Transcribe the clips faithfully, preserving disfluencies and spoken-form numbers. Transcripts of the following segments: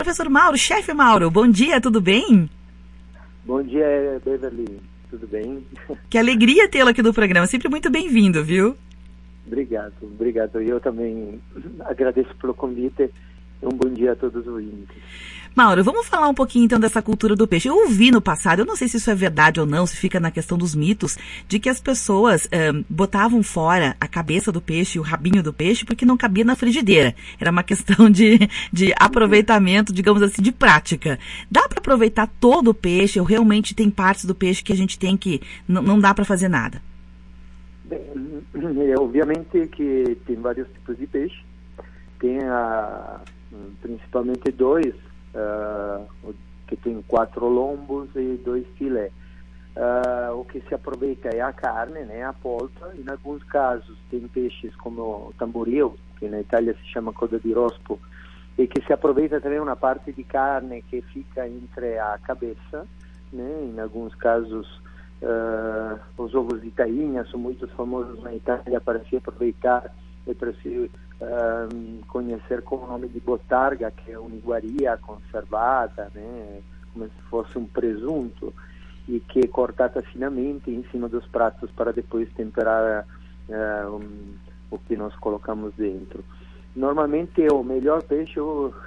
Professor Mauro, chefe Mauro, bom dia, tudo bem? Bom dia, Beverly, tudo bem? Que alegria tê-lo aqui no programa, sempre muito bem-vindo, viu? Obrigado, obrigado. Eu também agradeço pelo convite. Um bom dia a todos os ouvintes. Mauro, vamos falar um pouquinho então dessa cultura do peixe. Eu ouvi no passado, eu não sei se isso é verdade ou não, se fica na questão dos mitos, de que as pessoas um, botavam fora a cabeça do peixe, o rabinho do peixe, porque não cabia na frigideira. Era uma questão de, de aproveitamento, digamos assim, de prática. Dá para aproveitar todo o peixe ou realmente tem partes do peixe que a gente tem que n- não dá para fazer nada? Bem, é, obviamente que tem vários tipos de peixe. Tem a, principalmente dois, uh, que tem quatro lombos e dois filé. Uh, o que se aproveita é a carne, né, a polpa. Em alguns casos tem peixes como o tamboril, que na Itália se chama coda di rospo, e que se aproveita também uma parte de carne que fica entre a cabeça, né. Em alguns casos uh, os ovos de tainha são muito famosos na Itália para se aproveitar e para se uh, conhecer com o nome de botarga, que é uma iguaria conservada, né, como se fosse um presunto, e que é cortada finamente em cima dos pratos para depois temperar uh, um, o que nós colocamos dentro. Normalmente o melhor peixe,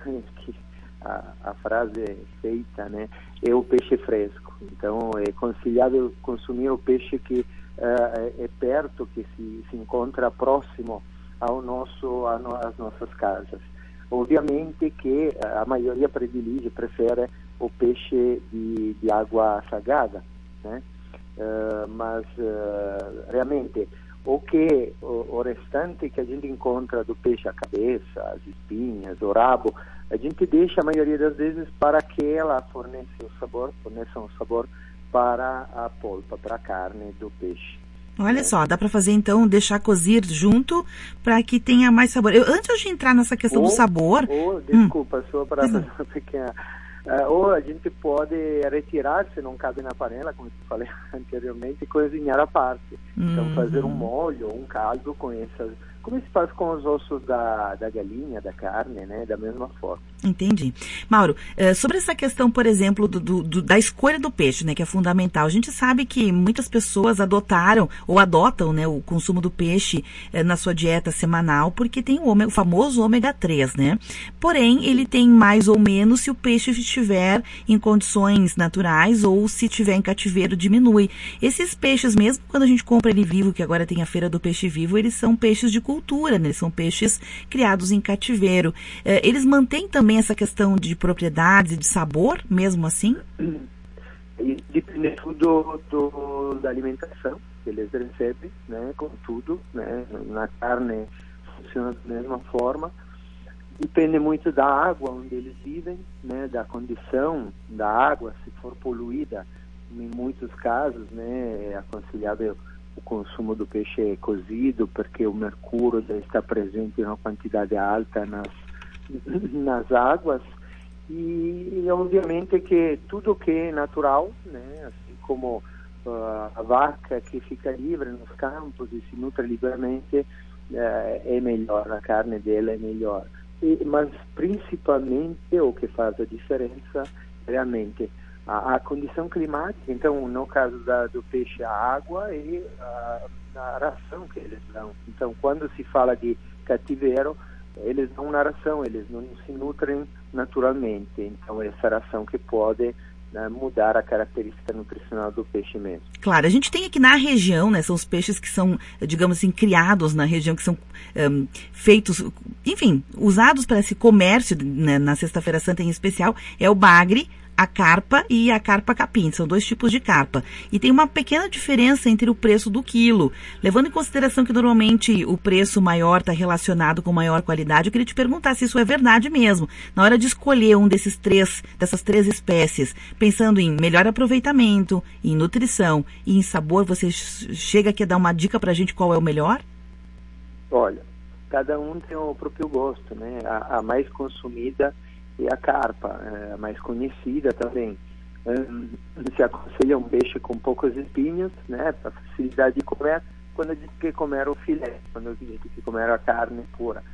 a, a frase é feita, né, é o peixe fresco. Então é aconselhável consumir o peixe que uh, é perto, que se, se encontra próximo ao nosso, a no, às nossas casas. Obviamente que a maioria predilige, prefere o peixe de, de água salgada, né? Uh, mas uh, realmente o que o, o restante que a gente encontra do peixe, a cabeça, as espinhas, o rabo, a gente deixa a maioria das vezes para que ela forneça o sabor, forneça um sabor para a polpa, para a carne do peixe. Olha só, dá para fazer então, deixar cozir junto para que tenha mais sabor. Eu, antes de entrar nessa questão ou, do sabor... Ou, desculpa, hum. só para uhum. fazer uma pequena... Uh, ou a gente pode retirar, se não cabe na panela, como eu falei anteriormente, e cozinhar à parte. Uhum. Então fazer um molho, um caldo com essas... Como se faz com os ossos da, da galinha, da carne, né? Da mesma forma. Entendi. Mauro, uh, sobre essa questão, por exemplo, do, do, do, da escolha do peixe, né? Que é fundamental. A gente sabe que muitas pessoas adotaram ou adotam, né, o consumo do peixe uh, na sua dieta semanal, porque tem o, ômega, o famoso ômega três, né? Porém, ele tem mais ou menos se o peixe estiver em condições naturais ou se estiver em cativeiro, diminui. Esses peixes, mesmo quando a gente compra ele vivo, que agora tem a Feira do Peixe Vivo, eles são peixes de cultura, né? Eles são peixes criados em cativeiro. Uh, eles mantêm também essa questão de propriedades e de sabor, mesmo assim? E depende tudo do, da alimentação que eles recebem, né? Com tudo, né? Na carne funciona da mesma forma. Depende muito da água onde eles vivem, né? Da condição da água, se for poluída, em muitos casos, né? É aconselhável o consumo do peixe cozido, porque o mercúrio já está presente em uma quantidade alta nas, nas águas. E, obviamente, que tudo que é natural, né, assim como uh, a vaca que fica livre nos campos e se nutre livremente, uh, é melhor, a carne dela é melhor. E, mas, principalmente, o que faz a diferença, realmente, A, a condição climática. Então, no caso da, do peixe, a água e a, a ração que eles dão. Então, quando se fala de cativeiro, eles dão uma ração, eles não se nutrem naturalmente. Então, essa ração que pode, né, mudar a característica nutricional do peixe mesmo. Claro, a gente tem aqui na região, né, são os peixes que são, digamos assim, criados na região, que são um, feitos, enfim, usados para esse comércio, né, na Sexta-feira Santa em especial, é o bagre, a carpa e a carpa capim, são dois tipos de carpa. E tem uma pequena diferença entre o preço do quilo. Levando em consideração que normalmente o preço maior está relacionado com maior qualidade, eu queria te perguntar se isso é verdade mesmo. Na hora de escolher um desses três, dessas três espécies, pensando em melhor aproveitamento, em nutrição e em sabor, você chega aqui a dar uma dica pra gente qual é o melhor? Olha, cada um tem o próprio gosto, né? A, a mais consumida e a carpa, é, a mais conhecida também. Um, se aconselha um peixe com poucas espinhas, né, para facilidade de comer, quando a gente quer comer o filé, quando a gente quer comer a carne pura.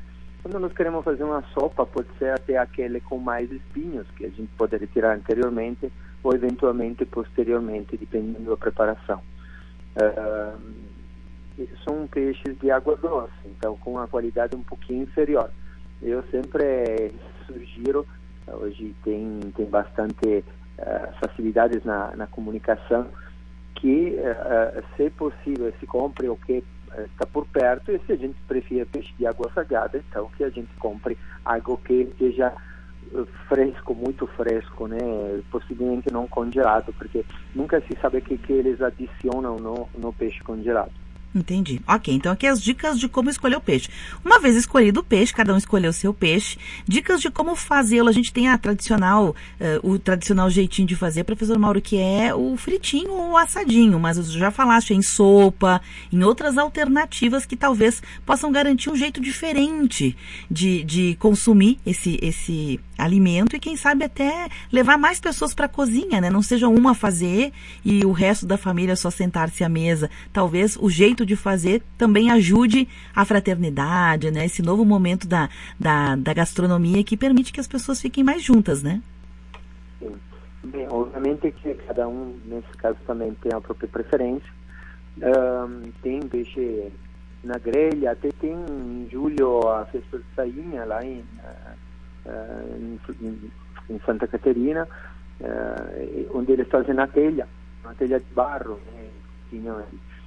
Quando nós queremos fazer uma sopa, pode ser até aquele com mais espinhos, que a gente pode retirar anteriormente ou eventualmente posteriormente, dependendo da preparação. Uh, são peixes de água doce, então com uma qualidade um pouquinho inferior. Eu sempre sugiro, hoje tem, tem bastante uh, facilidades na, na comunicação, que uh, se possível se compre o que está por perto, e se a gente prefere peixe de água salgada, então que a gente compre algo que esteja fresco, muito fresco, né? Possivelmente não congelado, porque nunca se sabe o que, que eles adicionam no, no peixe congelado. Entendi. Ok, então aqui as dicas de como escolher o peixe. Uma vez escolhido o peixe, cada um escolheu o seu peixe, dicas de como fazê-lo. A gente tem a tradicional, uh, o tradicional jeitinho de fazer, professor Mauro, que é o fritinho ou o assadinho, mas você já falaste em sopa, em outras alternativas que talvez possam garantir um jeito diferente de, de consumir esse, esse alimento e quem sabe até levar mais pessoas para a cozinha, né? Não seja uma a fazer e o resto da família só sentar-se à mesa. Talvez o jeito de fazer também ajude a fraternidade, né? Esse novo momento da, da, da gastronomia que permite que as pessoas fiquem mais juntas, né? Sim. Bem, obviamente que cada um, nesse caso, também tem a própria preferência. Um, tem peixe na grelha, até tem em julho a festa de Sainha lá em, uh, em, em Santa Catarina, uh, onde eles fazem na telha, uma telha de barro, né? Tinha,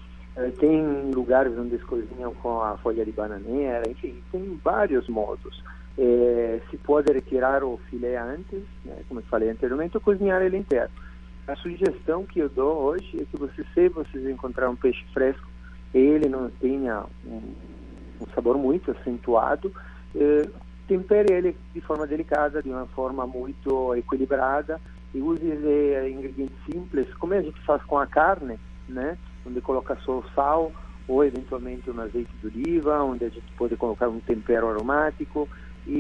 tem lugares onde eles cozinham com a folha de bananeira, enfim, tem vários modos. É, se pode retirar o filé antes, né, como eu falei anteriormente, ou cozinhar ele inteiro. A sugestão que eu dou hoje é que você, se vocês encontrar um peixe fresco, ele não tenha um, um sabor muito acentuado, é, tempere ele de forma delicada, de uma forma muito equilibrada, e use é, ingredientes simples, como a gente faz com a carne, né? Onde coloca só sal ou eventualmente um azeite de oliva, onde a gente pode colocar um tempero aromático,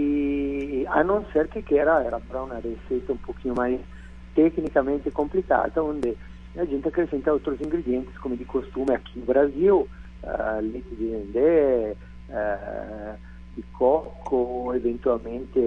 e a não ser que queira era para uma receita um pouquinho mais tecnicamente complicada, onde a gente acrescenta outros ingredientes, como de costume aqui no Brasil, uh, leite de dendê, uh, de coco, eventualmente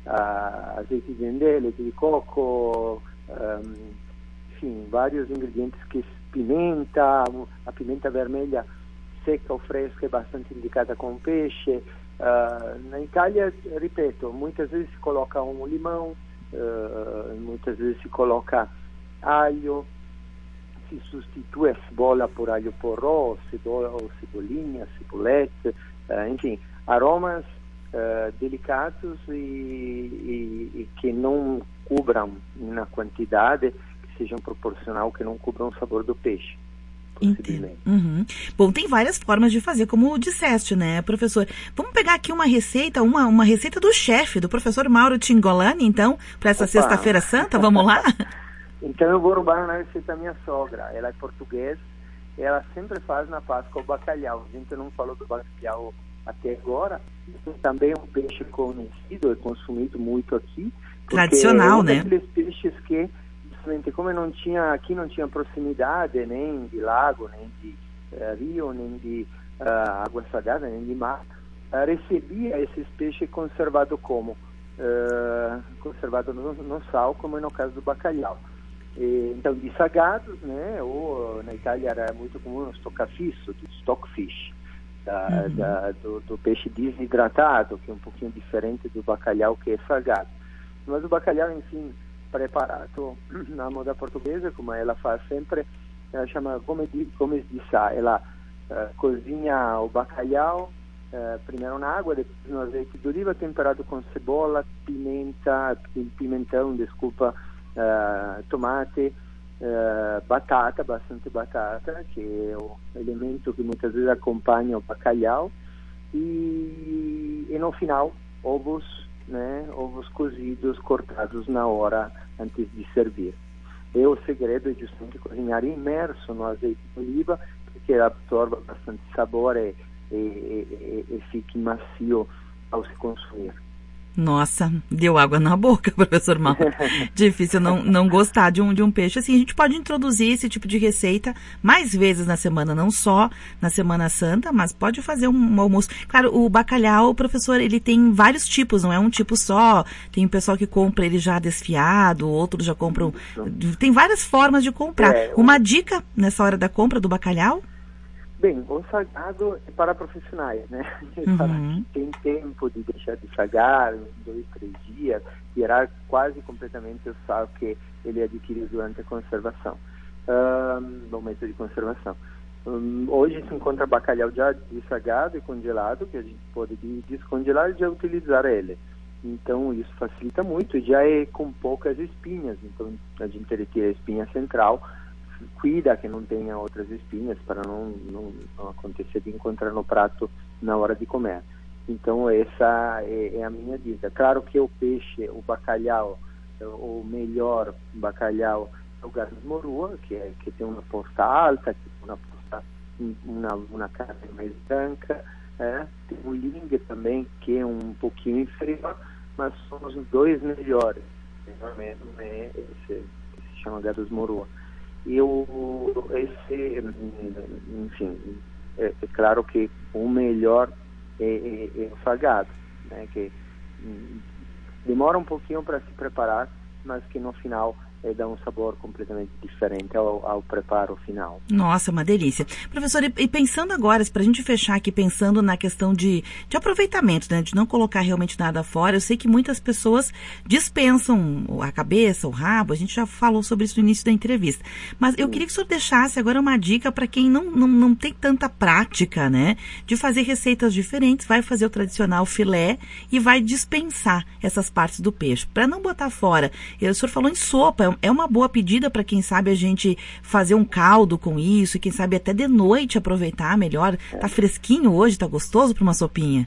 uh, azeite de dendê, leite de coco, um, enfim, vários ingredientes que pimenta, a pimenta vermelha seca ou fresca é bastante indicada com peixe. Uh, na Itália, repito, muitas vezes se coloca um limão, uh, muitas vezes se coloca alho, se substitui a cebola por alho porró, cebola ou cebolinha, cebolete, uh, enfim, aromas uh, delicados e, e, e que não cubram na quantidade, sejam proporcional, que não cubram o sabor do peixe. Uhum. Bom, tem várias formas de fazer, como disseste, né, professor? Vamos pegar aqui uma receita, uma, uma receita do chefe, do professor Mauro Cingolani, então, para essa Sexta-feira Santa, vamos lá? Então eu vou roubar uma receita da minha sogra, ela é portuguesa, ela sempre faz na Páscoa o bacalhau. A gente não falou do bacalhau até agora, também é um peixe conhecido, é consumido muito aqui. Tradicional, é um né? daqueles peixes que como não tinha, aqui não tinha proximidade nem de lago, nem de uh, rio, nem de uh, água salgada, nem de mar, uh, recebia esses peixes conservados como? Uh, conservado no, no sal, como é no caso do bacalhau. E, então, de salgados, né, ou na Itália era muito comum o stoccafisso, do stockfish, da, uhum. da, do, do peixe desidratado, que é um pouquinho diferente do bacalhau, que é salgado. Mas o bacalhau, enfim, preparado na moda portuguesa, como ela faz sempre, ela chama gomes de, gomes de sá. Ela uh, cozinha o bacalhau uh, primeiro na água, depois no azeite de oliva, temperado com cebola, pimenta, pimentão, desculpa, uh, tomate, uh, batata, bastante batata, que é o elemento que muitas vezes acompanha o bacalhau, e, e no final, ovos, né, ovos cozidos, cortados na hora antes de servir. E o segredo é justamente cozinhar imerso no azeite de oliva, porque absorve bastante sabor e, e, e, e fique macio ao se consumir. Nossa, deu água na boca, professor Mauro. Difícil não, não gostar de um, de um peixe assim. A gente pode introduzir esse tipo de receita mais vezes na semana, não só na Semana Santa, mas pode fazer um, um almoço. Claro, o bacalhau, professor, ele tem vários tipos, não é um tipo só. Tem o pessoal que compra ele já desfiado, outros já compram... Tem várias formas de comprar. É, Uma o... dica nessa hora da compra do bacalhau? Bem, o sagado é para profissionais, né? Uhum. Para quem tem tempo de deixar de sagar, dois, três dias, tirar quase completamente o sal que ele adquiriu durante a conservação, um, no momento de conservação. Um, hoje se encontra bacalhau já dessagado e congelado, que a gente pode descongelar e já utilizar ele. Então isso facilita muito e já é com poucas espinhas, então a gente retira a espinha central, cuida que não tenha outras espinhas para não, não, não acontecer de encontrar no prato na hora de comer. Então essa é, é a minha dica. Claro que o peixe, o bacalhau, o melhor bacalhau é o Gardus morua, que, é, que tem uma posta alta, que tem uma, posta, uma, uma carne mais branca. É. Tem o lingue também, que é um pouquinho inferior, mas são os dois melhores. O melhor mesmo é esse, que se chama Gardus morua. E o, esse, enfim, é, é claro que o melhor é, é, é o salgado, né, que hum, demora um pouquinho para se preparar, mas que no final é, dá um sabor completamente diferente ao, ao preparo final. Nossa, uma delícia. Professor, e, e pensando agora, para a gente fechar aqui, pensando na questão de, de aproveitamento, né, de não colocar realmente nada fora, eu sei que muitas pessoas dispensam a cabeça, o rabo, a gente já falou sobre isso no início da entrevista, mas eu Sim. queria que o senhor deixasse agora uma dica para quem não, não, não tem tanta prática, né, de fazer receitas diferentes, vai fazer o tradicional filé e vai dispensar essas partes do peixe, para não botar fora. E o senhor falou em sopa, é uma boa pedida para quem sabe a gente fazer um caldo com isso e quem sabe até de noite aproveitar melhor. Tá fresquinho hoje, tá gostoso para uma sopinha?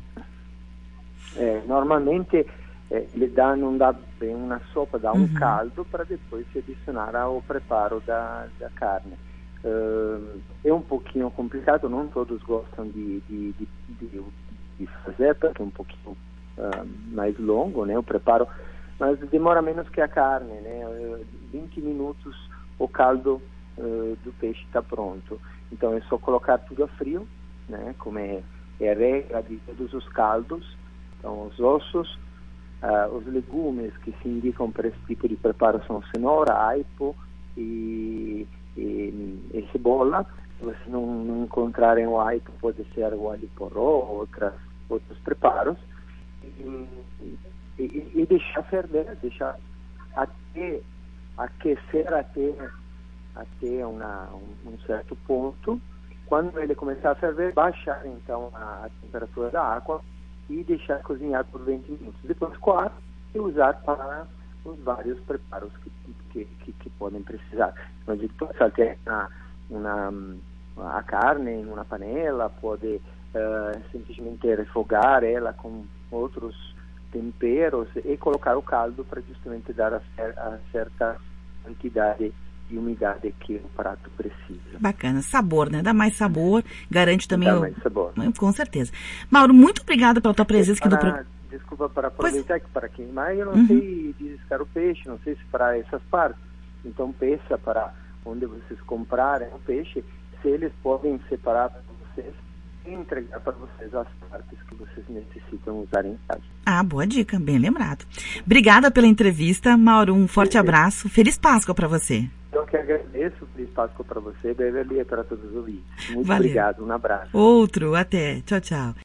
É, normalmente é, ele dá, não dá bem uma sopa, dá um uhum. caldo para depois se adicionar ao preparo da, da carne. Uh, é um pouquinho complicado, não todos gostam de, de, de, de, de fazer, porque é um pouquinho uh, mais longo, né, o preparo, mas demora menos que a carne, né? vinte minutos o caldo uh, do peixe está pronto. Então é só colocar tudo a frio, né? Como é, é a regra de todos os caldos. Então os ossos, uh, os legumes que se indicam para esse tipo de preparo são cenoura, aipo e, e, e cebola. Se vocês não, não encontrarem o aipo, pode ser o alho poró ou outras, outros preparos. E, E, e deixar ferver, deixar até aquecer até, até uma, um, um certo ponto. Quando ele começar a ferver, baixar então a, a temperatura da água e deixar cozinhar por vinte minutos. Depois coar e usar para os vários preparos que, que, que, que podem precisar. Então, a gente pode saltear uma, uma, a carne em uma panela, pode uh, simplesmente refogar ela com outros temperos e colocar o caldo para justamente dar a, cer a certa quantidade de umidade que o prato precisa. Bacana, sabor, né? Dá mais sabor, garante também Dá o... mais sabor. Com certeza. Mauro, muito obrigada pela tua presença para, aqui do pro... Desculpa, para aproveitar pois... que para queimar, eu não uhum. sei descascar o peixe, não sei se para essas partes. Então peça para onde vocês comprarem o peixe, se eles podem separar para vocês e entregar para vocês as partes que vocês necessitam usar em casa. Ah, boa dica, bem lembrado. Obrigada pela entrevista, Mauro, um forte abraço. Feliz Páscoa para você. Eu que agradeço, Feliz Páscoa para você, Beverly, e para todos os ouvintes. Muito Valeu. Obrigado, um abraço. Outro, até. Tchau, tchau.